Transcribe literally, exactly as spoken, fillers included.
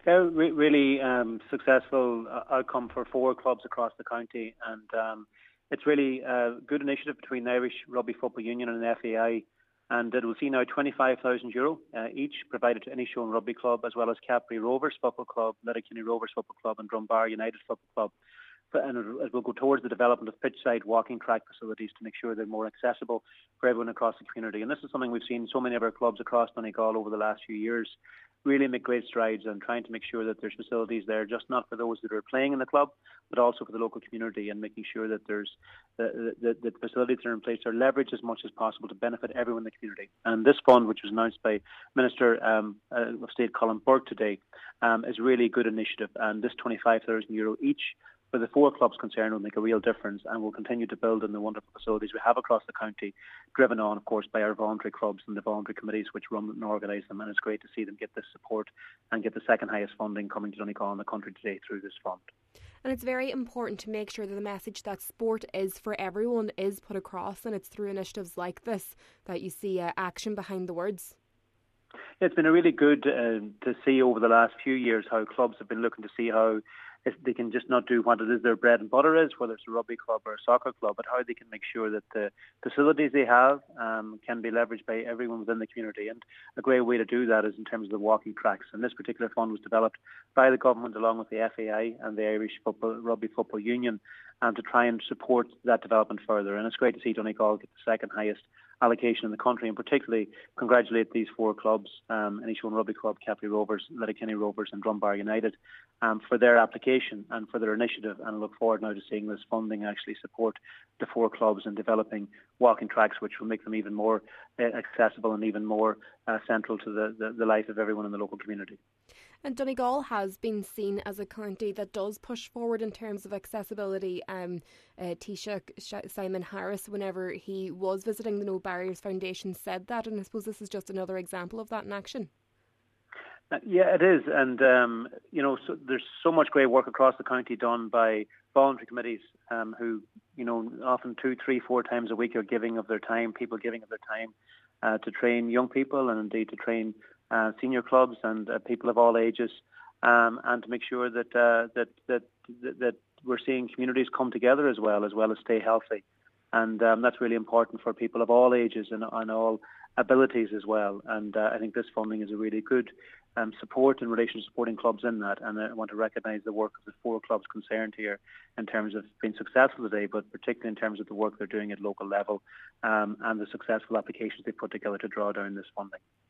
Yeah, re- really um, successful uh, outcome for four clubs across the county, and um, it's really a good initiative between the Irish Rugby Football Union and the F A I, and it will see now twenty-five thousand euro uh, each provided to Inishowen Rugby Club, as well as Capri Rovers Football Club, Letterkenny Rovers Football Club and Drumbar United Football Club. And it will go towards the development of pitch-side walking track facilities to make sure they're more accessible for everyone across the community. And this is something we've seen so many of our clubs across Donegal over the last few years really make great strides in trying to make sure that there's facilities there, just not for those that are playing in the club, but also for the local community, and making sure that there's the, the, the facilities that are in place are leveraged as much as possible to benefit everyone in the community. And this fund, which was announced by Minister um, uh, of State Colin Burke today, um, is really a good initiative. And this twenty-five thousand euro each for the four clubs concerned will make a real difference, and will continue to build on the wonderful facilities we have across the county, driven on, of course, by our voluntary clubs and the voluntary committees which run and organise them. And it's great to see them get this support and get the second highest funding coming to Donegal in the country today through this fund. And it's very important to make sure that the message that sport is for everyone is put across, and it's through initiatives like this that you see uh, action behind the words. It's been a really good uh, to see over the last few years how clubs have been looking to see how if they can just not do what it is their bread and butter is, whether it's a rugby club or a soccer club, but how they can make sure that the facilities they have um, can be leveraged by everyone within the community. And a great way to do that is in terms of the walking tracks. And this particular fund was developed by the government along with the F A I and the Irish Football, Rugby Football Union um, to try and support that development further. And it's great to see Donegal get the second highest allocation in the country, and particularly congratulate these four clubs, um, Inishowen Rugby Club, Capri Rovers, Letterkenny Rovers and Drumbar United, um, for their application and for their initiative, and I look forward now to seeing this funding actually support the four clubs in developing walking tracks which will make them even more uh, accessible and even more uh, central to the, the, the life of everyone in the local community. And Donegal has been seen as a county that does push forward in terms of accessibility. Um, uh, Taoiseach Simon Harris, whenever he was visiting the No Barriers Foundation, said that, and I suppose this is just another example of that in action. Uh, yeah, it is, and um, you know, so there's so much great work across the county done by voluntary committees um, who, you know, often two, three, four times a week are giving of their time, people giving of their time uh, to train young people and indeed to train uh, senior clubs and uh, people of all ages, um, and to make sure that, uh, that that that that we're seeing communities come together as well, as well as stay healthy, and um, that's really important for people of all ages and, and all abilities as well. And uh, I think this funding is a really good um, support in relation to supporting clubs in that. And I want to recognise the work of the four clubs concerned here in terms of being successful today, but particularly in terms of the work they're doing at local level um, and the successful applications they've put together to draw down this funding.